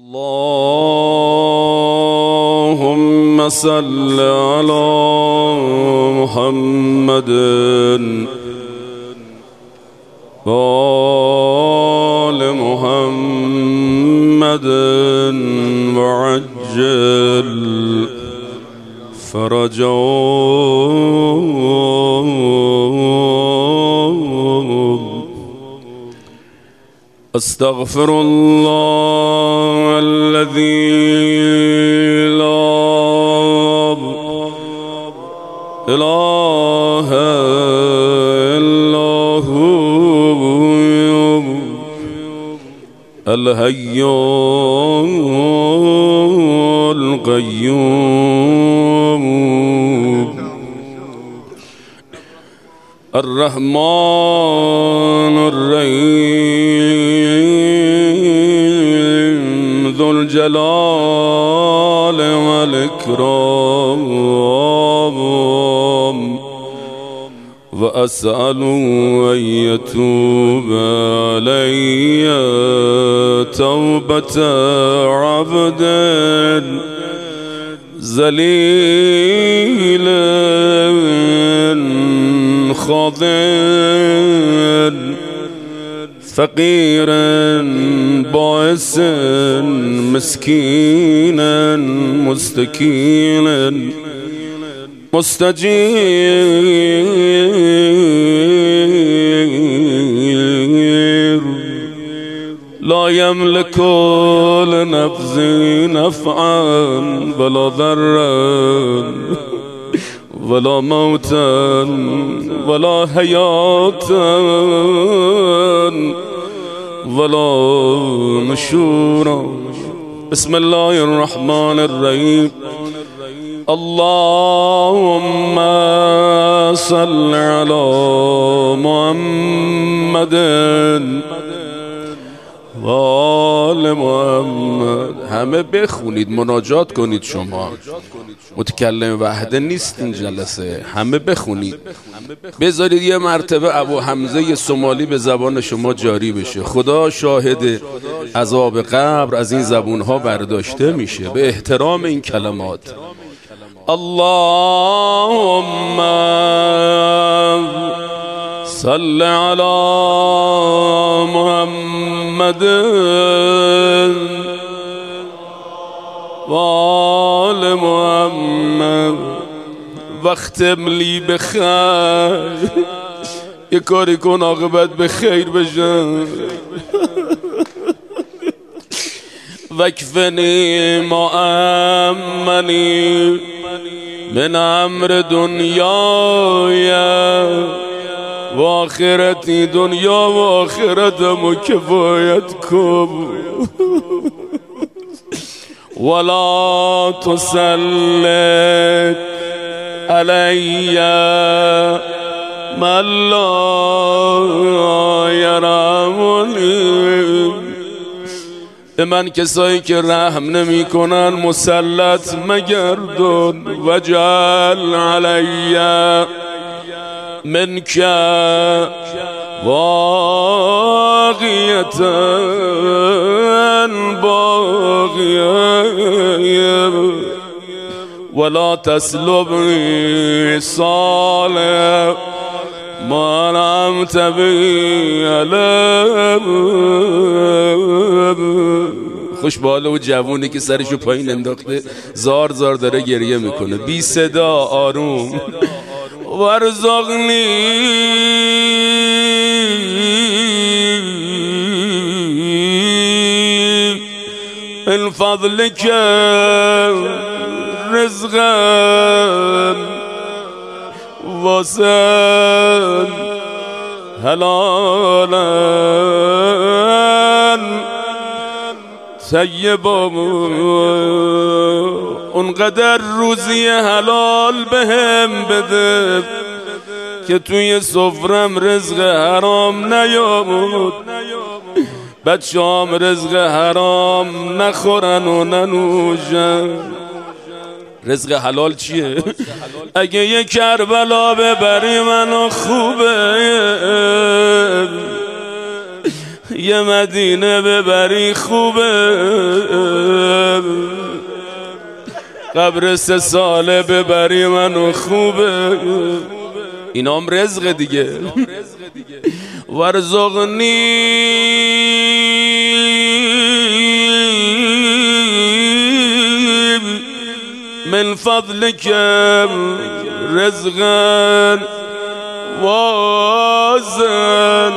اللهم صل على محمد وآل محمد وعجل فرجهم. استغفر الله الذي لا إله إلا هو الحي القيوم الرحمن الرحيم ذو الجلال والإكرام. وأسأل أن يتوب علي توبة عبد ذليل خاضع فقير بائس مسكين مستكين مستجير لا يملك لنفسه نفعا ولا ضرا ولا موتا ولا حياة ولا نشورا. بسم الله الرحمن الرحيم. اللهم صل على محمد و آل محمد. همه بخونید، مناجات کنید. شما متکلم وحده نیست این جلسه، همه بخونید. بذارید یه مرتبه ابو حمزه سومالی به زبان شما جاری بشه. خدا شاهد، عذاب قبر از این زبونها برداشته میشه به احترام این کلمات. اللهم صل على محمد و آل محمد واختم لی بخیر. یه کاری کن عاقبت به خیر بشه. وکفنی ما امنی من امر دنیای و آخرتی. دنیا و آخرتمو کفایت کن ولا تسلط علی من لا یرحمنی. به من کسایی که رحم نمی کنن مسلط مگردون. وجعل علی منک واقیتا باقیه ولا تسلبنی صالح ما نعمت بی علم. خوش بالا و جوونی که سرشو پایین انداخته زار زار داره گریه میکنه، بی صدا آروم. ورزقنی من فضلک رزقا واسعا حلالا طیبا. اونقدر روزی حلال بهم بده که توی سفرم رزق حرام نیامد، بچه‌ام رزق حرام نخورن و ننوشن. رزق حلال چیه؟ اگه یه کربلا ببری منو خوبه، یه مدینه ببری خوبه، قبر 3 ساله ببری منو خوبه. اینام رزق دیگه. ورزقنی من فضلك رزقا واسعا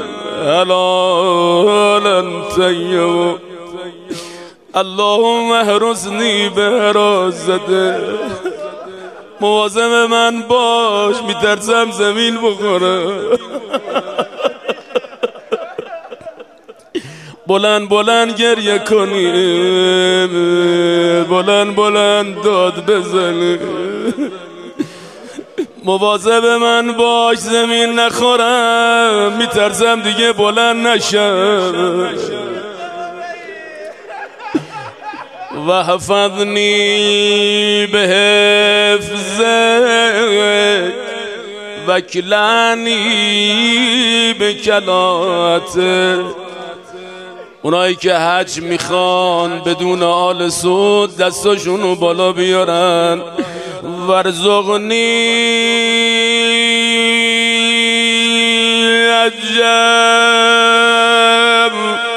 حلالا طیبا. اللهم احرزنی بحرازته. مواظب من باش، میترسم زمین بخوره. بلند بلند گریه کنیم، بلند بلند داد بزنیم. مواظب من باش زمین نخورم، میترسم دیگه بلند نشم. و حفظنی به حفظک و کلانی به کلاتک. اونایی که حج میخوان بدون آل سود دستاشونو بالا بیارن. ورزقنی عجب.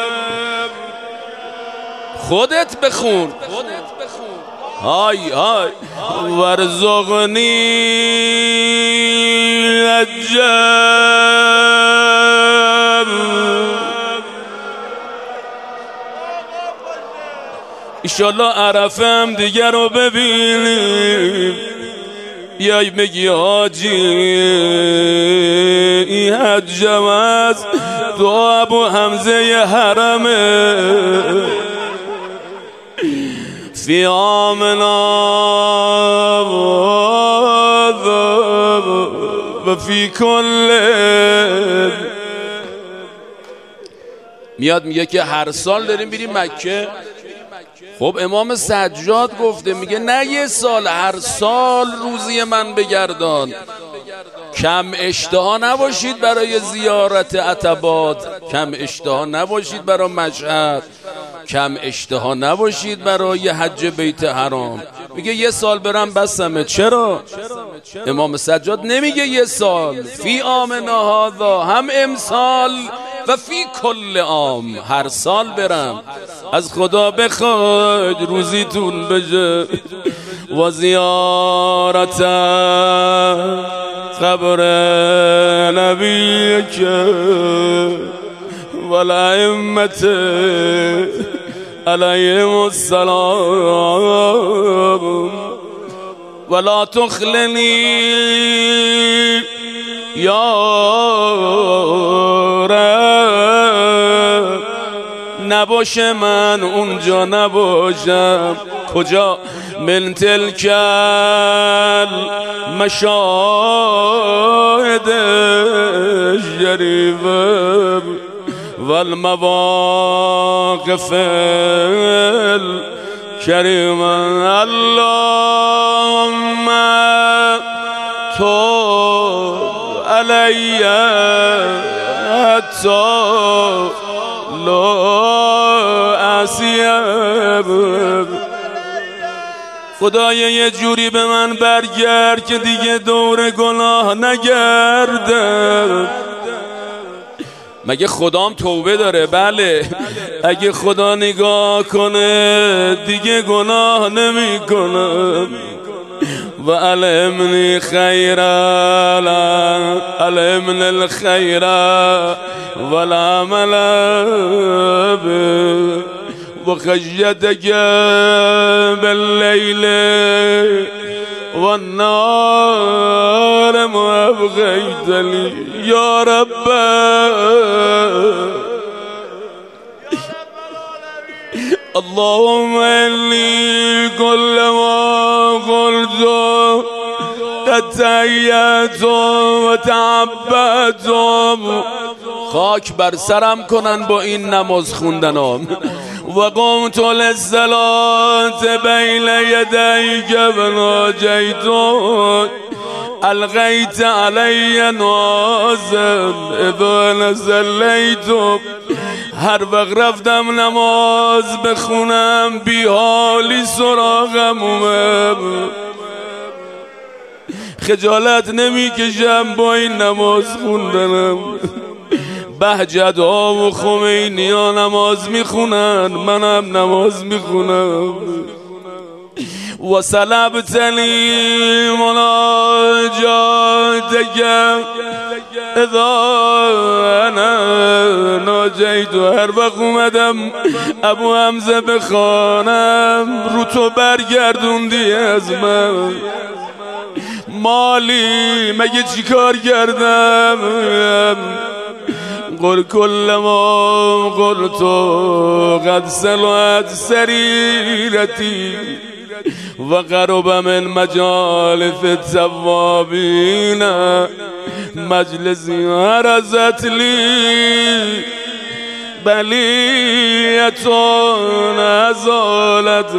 خودت بخون. های های. ورزقنی عجب. ایشالله عرفه هم دیگر رو ببینیم. بیای بگی حاجی این حجم از دعا ابو حمزه حرمه. فی آمنا و فی کل. میاد میگه که هر سال داریم بریم مکه. خب امام سجاد گفته، میگه نه یه سال، هر سال روزی من بگردان. کم اشتها نباشید برای زیارت عتبات، کم اشتها نباشید برای مشهد، کم اشتها نباشید برای حج بیت حرام. میگه یه سال برم بسمه. چرا؟ امام سجاد نمیگه یه سال. فی آمنا هذا، هم امسال و فی کل عام، هر سال برم. از خدا بخواید روزیتون بشه. و زیارت قبر نبیک و الائمة علیهم السلام. ولا تخلنی یا رب. نباشه من اونجا نباشم. کجا؟ من تلک المشاهد الشریفه و المواقف الکریمه. اللهم تو علی حتی لا اسیب. خدایا یه جوری به من برگرد که دیگه دور گناه نگردم. مگه خدام توبه داره؟ بله. اگه خدا نگاه کنه دیگه گناه نمی کنم. و علمنی خیرا، علمنی الخیر و العمل و خشیتک باللیل و النهار ما ابقیت لی یا رب. اللهم انی کل ما قلت تحیت و تعبت. خاک بر سرم کنن با این نماز خوندنام. و قمت للصلاة بین یدیک و ناجیتک. القیت علی نازم اذا نزلیت هر وقت رفتم نماز بخونم بی حالی سراغم اومد، خجالت نمیکشم با این نماز خوندنم. بهجت ها و خمینی ها نماز میخونن، منم نماز میخونم. و سلبتنی مناجاتک اذا انا ناجیت. هر وقت اومدم ابو حمزه بخوانم رو تو برگردوندی از من. مالی مگه چی کار کردم؟ قل کل ما قلت قد سلوت سریرتی و قرب من مجالس التوابین مجلسی عرضت لی بلیتون ازالت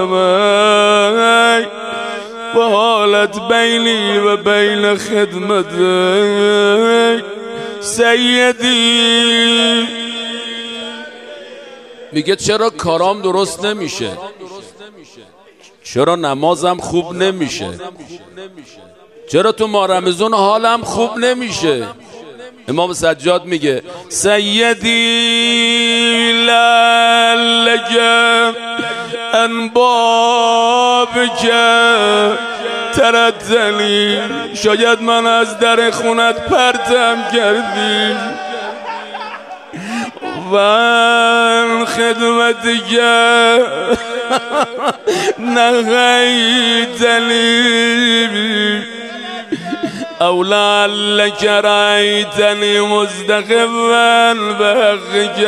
قدمی و حالت بینی و بین خدمتک سیدی. میگه چرا کارام درست نمیشه؟ چرا نمازم خوب نمیشه؟ چرا تو ماه رمضان حالم خوب نمیشه؟ امام سجاد میگه سیدی لعلک ان بابک تردنی. شاید من از در خونت پرتم کردی و خدمتک نهیتنی او لعلک رأیتنی مستخفا بحقک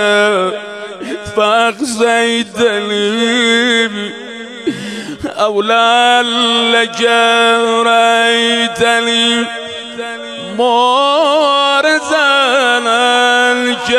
فاخزیتنی او لعلک رأیتنی مارزا عنک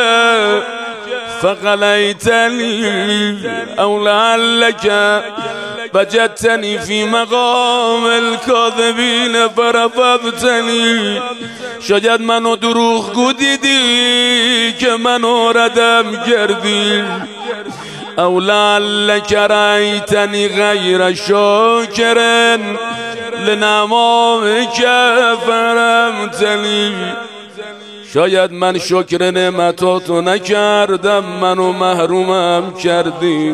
فغلیتنی او لعلک وجدتنی فی مقام الکاذبین فرفضتنی. شاید منو دروغگو دیدی که منو ردم کردی. او لعلک رأیتنی غیر شاکر لنعمائک فرحمتنی. شاید من شکر نعمتاتو نکردم، منو محرومم کردی.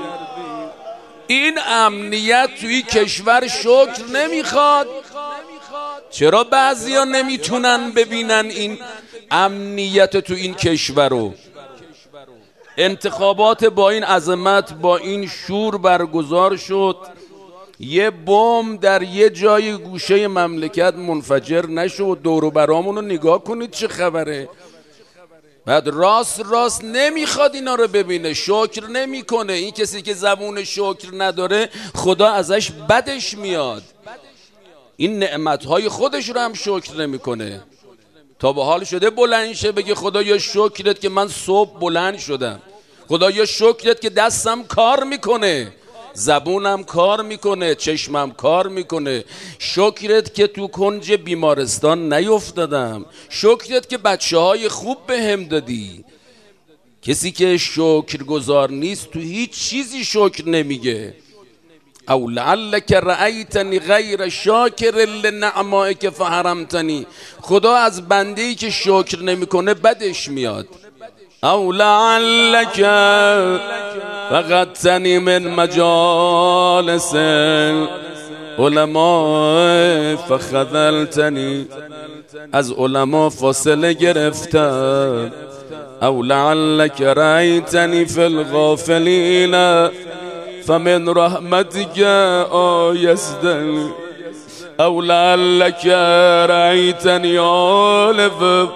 این امنیت توی کشور شکر نمیخواد. چرا بعضیا نمیتونن ببینن این امنیت تو این کشور رو؟ انتخابات با این عظمت با این شور برگزار شد، یه بمب در یه جای گوشه مملکت منفجر نشد. دور و برامون رو نگاه کنید چه خبره. بعد راست نمیخواد اینا رو ببینه، شکر نمیکنه. این کسی که زبون شکر نداره خدا ازش بدش میاد. این نعمتهای خودش رو هم شکر نمیکنه. تا به حال شده بلند شه بگه خدایا شکرت که من صبح بلند شدم، خدایا شکرت که دستم کار میکنه، زبونم کار میکنه، چشمم کار میکنه، شکرت که تو کنج بیمارستان نیفتادم، شکرت که بچه های خوب به هم دادی. کسی که شکرگزار نیست تو هیچ چیزی شکر نمیگه. او لعلک رأیتنی غیر شاکر لنعمائک فحرمتنی. خدا از بنده‌ای که شکر نمیکنه بدش میاد. او لعلک فقدتنی من مجالس علماء فخذلتنی. از علما فاصله گرفتم. او لعلک رأیتنی فی الغافلین فمن رحمتك آیستنی. او لعلک رأیتنی آلف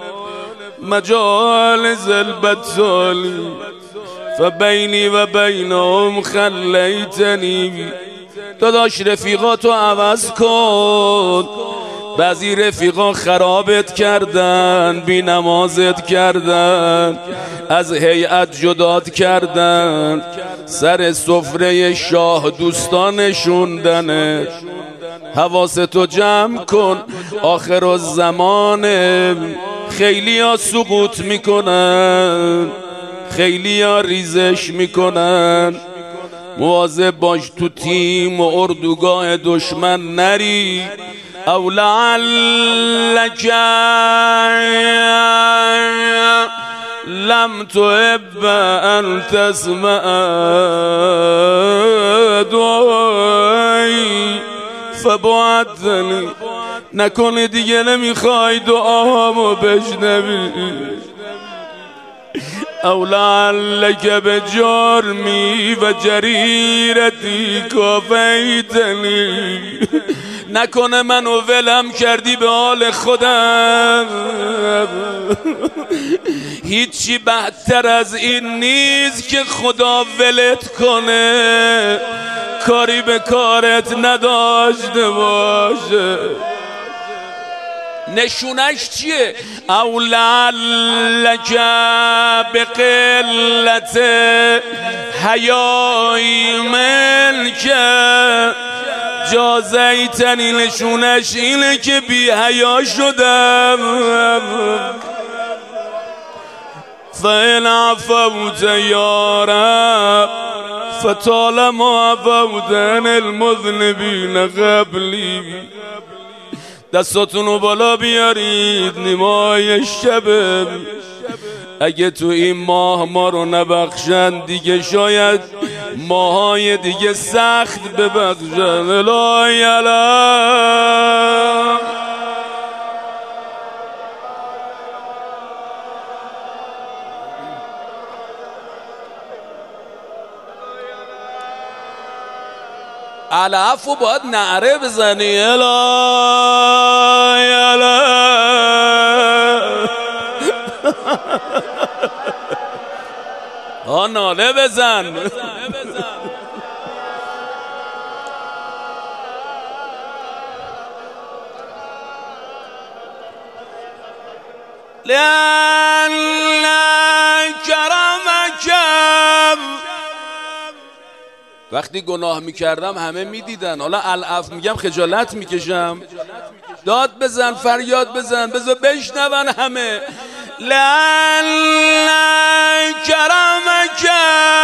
مجالس البطال فبینی و بینهم خلیتنی. داداش رفیقاتو عوض کن. بعضی رفیقا خرابت کردن، بی نمازت کردن، از هیئت جدات کردن، سر سفره شاه دوستان نشوندنت. حواستو جمع کن، آخر الزمان خیلی ها سقوط میکنن، خیلی ها ریزش میکنن، مواظب باش تو تیم و اردوگاه دشمن نری. او لعلک لم تحب ان تسمع دعایی فبعدنی، نکنه دیگه نمیخوای دعامو بشنوی. او لعلک بجرمی و جریرتی کافیتنی، نکنه منو ولم کردی به حال خودم. هیچی بهتر از این نیست که خدا ولت کنه، کاری به کارت نداشته باشه. نشونش چیه؟ او لعلک بقلت حیای منک جازیتنی، نشونش اینه که بی حیا شدم. فإن عفوت یا رب فطالما عفوت عن المذنبین قبلی. دستاتونو بالا بیارید، نیمای شب. اگه تو این ماه ما رو نبخشن دیگه شاید ماهای دیگه سخت ببخشن. الهی الان العفو باید نعره بزنی. الهی الان ناله بزن. لأن کرمکم، وقتی گناه میکردم همه میدیدن، حالا العفو میگم خجالت میکشم. داد بزن، فریاد بزن، بذار بشنون همه. لأن کرمکم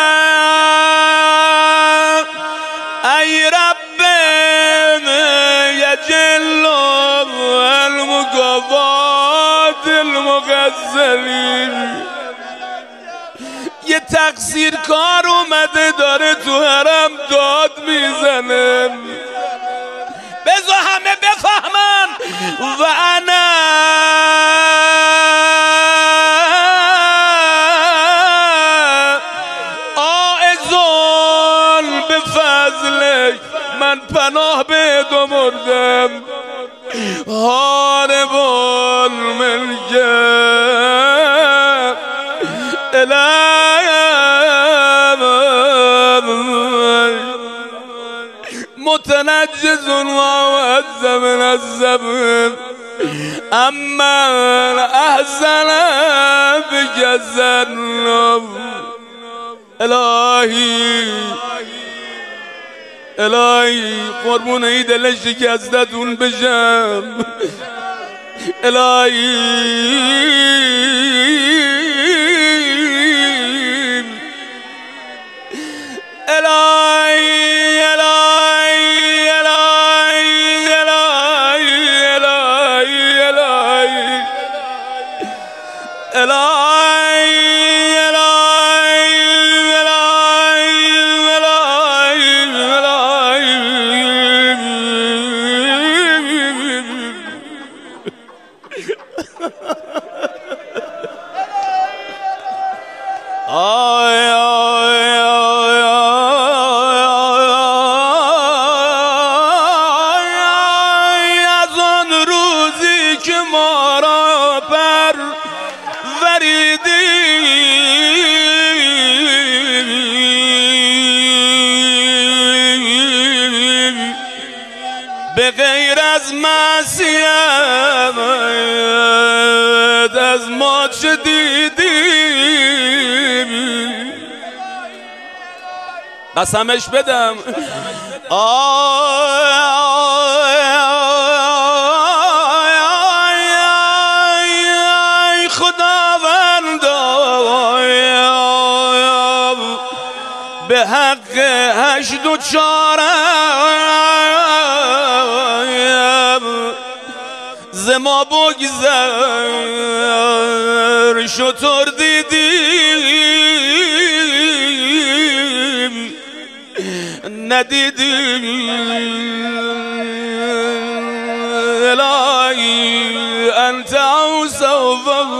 ای رب یجل المکافات المقصرین. یه تقصیر کار اومده داره تو حرم داد میزنه، بذار همه بفهمن. و انا آعزون به فضلک، من پناه به تو مردم. هاربون ملکم متنجز و معذب من الزبن اما احسن بجزن. الهی الهی قربون ای دل شکستتون بشم. از آن روزی که ما را پروریدی به غیر از معصیت از ما چه دیدیم. قسمش بدم خداوند حق 8 و 4 ز ما بگذر شتر دیدیم ندیدیم الهی انت اوسع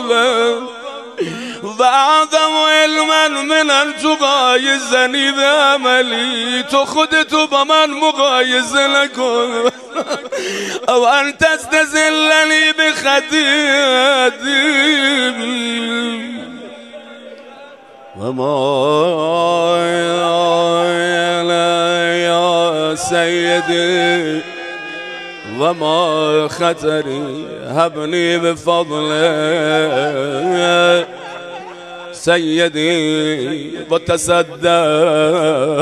و اعظم علما من ان تقایزنی بعملی. تو خودتو با من مقایزه نکن او ان تستذلنی بخطیئتی و ما یا سیدی و ما خطری هبنی بفضله سیدی و تصدق.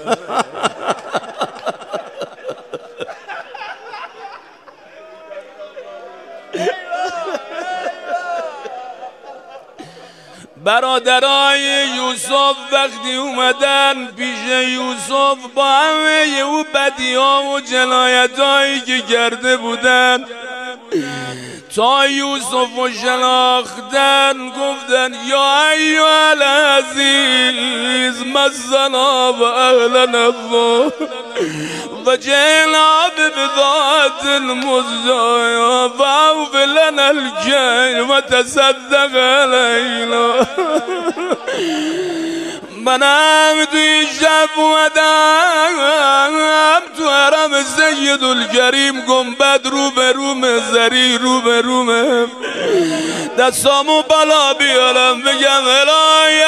برادرای یوسف وقتی اومدن پیش یوسف با همه او بدی‌ها و جنایت‌هایی که کرده بودن تا یوسف و شناختن گفتن یا ایها العزیز مسنا و اهلنا الله و جئنا ببضاعة مزجاة فاوف لنا الكيل وتصدق علينا. منم توی شب اومدم تو حرم سید الکریم گنبد رو به رومه زری رو به رومه دستامو بالا بیارم بگم الهی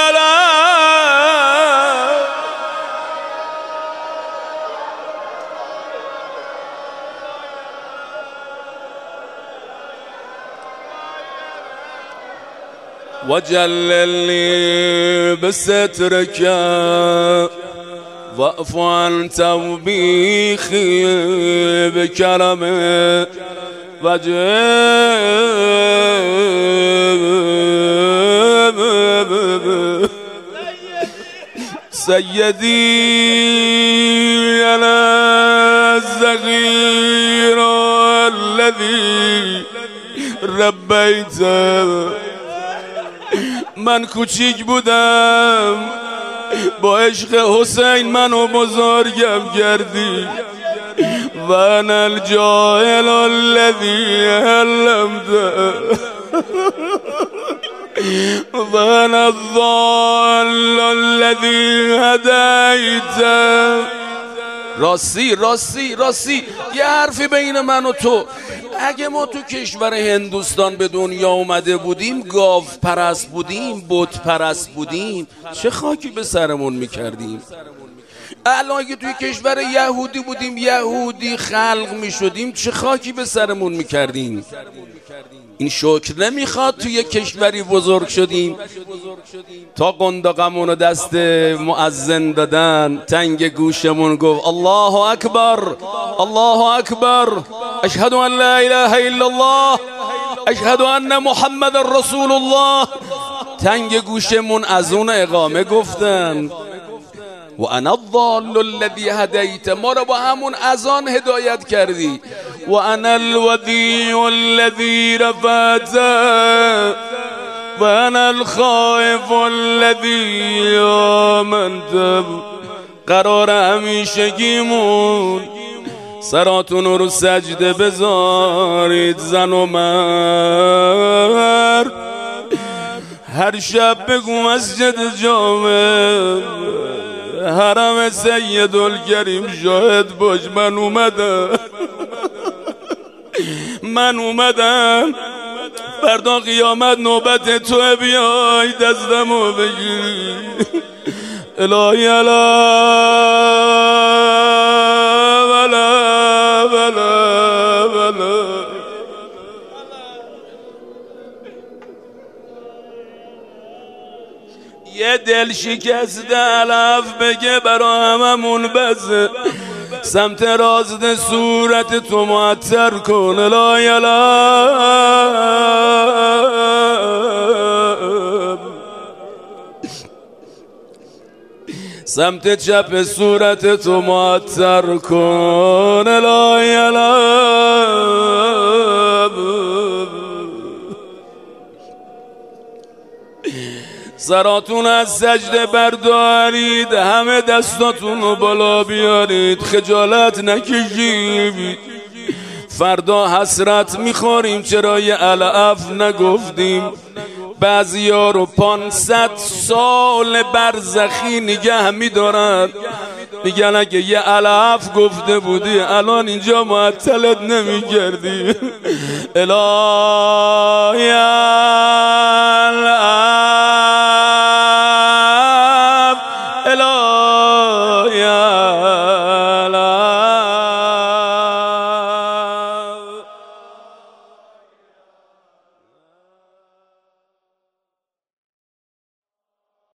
وجللني بسترك واعف عن توبيخي بكرمك وجب سيدي أنا الصغير الذي ربيته. من کوچیک بودم با عشق حسین منو بزرگم کردی و انا الجاهل الذی علمته و انا الضال الذی هدیته. راستی یه حرفی بین من و تو، اگه ما تو کشور هندوستان به دنیا اومده بودیم گاو پرست بودیم بت پرست بودیم چه خاکی به سرمون میکردیم؟ الان اگه توی کشور یهودی بودیم یهودی خلق میشدیم چه خاکی به سرمون میکردیم؟ این شکر نمیخواد توی کشوری بزرگ شدیم تا قنداقمونو دست مؤذن دادن تنگ گوشمون گفت الله اکبر الله اکبر اشهد ان لا اله الا الله اشهد ان محمد رسول الله. تنگ گوشمون از اون اقامه گفتن و انا الضال الذی هدیت، ما رو با همون اذان هدایت کردی. و انا الودی الذی رفعت و انا الخائف الذی آمنت. قرار همیشگیمون سراتون رو سجده بذارید زن و مرد، هر شب بگو مسجد جامع حرم سید الکریم شاهد باش من اومدم فردا قیامت نوبت تو بیای دستمو بگیری الهی یه دل شکسته علف بگه برا هممون بزه سمت رازد صورت تو معطر کن الهی سمت چپ صورت تو معطر کن الهی سراتون از سجده بردارید، همه دستاتون رو بالا بیارید، خجالت نکشید. فردا حسرت میخوریم چرا یه العف نگفتیم. بعضیا رو 500 سال برزخی نگه میدارن، میگن اگه یه العف گفته بودی الان اینجا معطلت نمیکردی. الهی العف الهی